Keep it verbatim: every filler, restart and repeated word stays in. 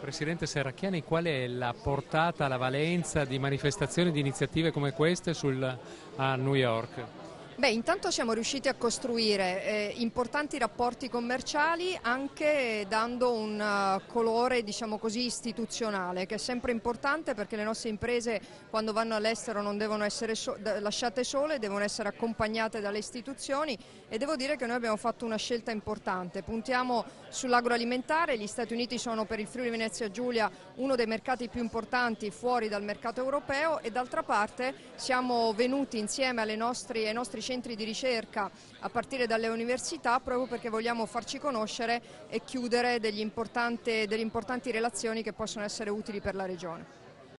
Presidente Serracchiani, qual è la portata, la valenza di manifestazioni, di iniziative come queste sul, a New York? Beh, intanto siamo riusciti a costruire eh, importanti rapporti commerciali anche dando un uh, colore, diciamo così, istituzionale, che è sempre importante perché le nostre imprese quando vanno all'estero non devono essere so- lasciate sole, devono essere accompagnate dalle istituzioni e devo dire che noi abbiamo fatto una scelta importante. Puntiamo sull'agroalimentare, gli Stati Uniti sono per il Friuli Venezia Giulia uno dei mercati più importanti fuori dal mercato europeo e d'altra parte siamo venuti insieme alle nostri, ai nostri centri di ricerca a partire dalle università proprio perché vogliamo farci conoscere e chiudere degli importanti, delle importanti relazioni che possono essere utili per la regione.